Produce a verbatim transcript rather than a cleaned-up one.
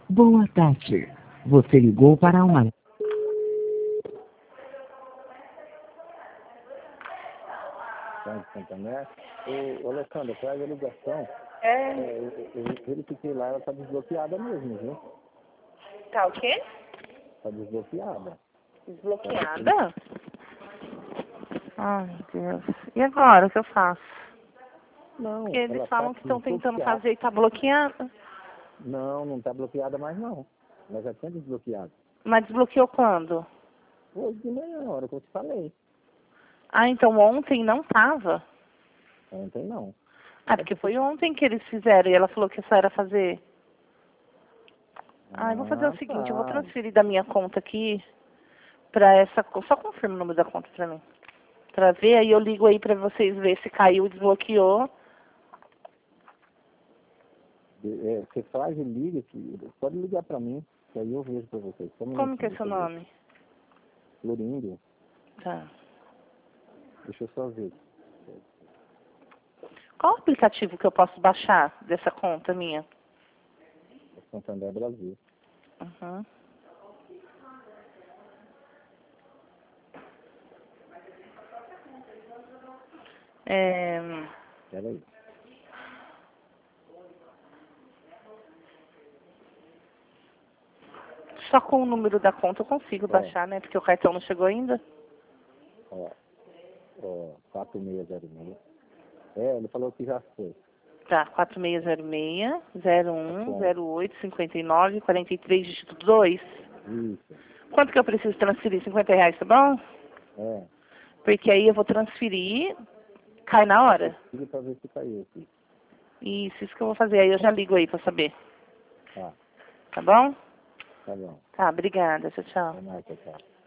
Boa tarde. Você ligou para uma... Santander. Ô, ô, Alessandra, traz a ligação. É. É, eu, eu verifiquei lá, ela tá desbloqueada mesmo, viu? Tá o quê? Tá desbloqueada. Desbloqueada? Ai, Deus. E agora, o que eu faço? Não, Porque eles ela falam tá que estão tentando desbloqueada. fazer e tá bloqueada. Não, não tá bloqueada mais não. Ela já tinha desbloqueado. Mas desbloqueou quando? Hoje de manhã, a hora que eu te falei. Ah, então ontem não tava. Ontem não. Ah, porque foi ontem que eles fizeram e ela falou que só era fazer. Ah, eu vou fazer Ah, o seguinte, eu vou tá. transferir da minha conta aqui pra essa... co- Só confirma o número da conta pra mim. Pra ver, aí eu ligo aí pra vocês ver se caiu, desbloqueou. É, você faz e liga, que pode ligar pra mim, que aí eu vejo pra vocês. Só um Como que é minutinho, seu deixa eu ver. nome? Florindo, Tá. deixa eu só ver. Qual o aplicativo que eu posso baixar dessa conta minha? Santander Brasil. Uhum. É... Peraí. Só com o número da conta eu consigo Ó. baixar, né? Porque o cartão não chegou ainda. Ó, ó, quatro seis zero seis. É, ele falou que já foi. Tá, quatro seis zero seis, zero um, zero oito, cinquenta e nove, quarenta e três, dígito dois. Isso. Quanto que eu preciso transferir? cinquenta reais, tá bom? É. Porque aí eu vou transferir, cai na hora. Liga pra ver se caiu aqui. Isso, isso que eu vou fazer. Aí eu já ligo aí pra saber. Tá, Tá bom? tá bom. Tá, obrigada. Tchau, tchau. Até mais, tchau, tchau.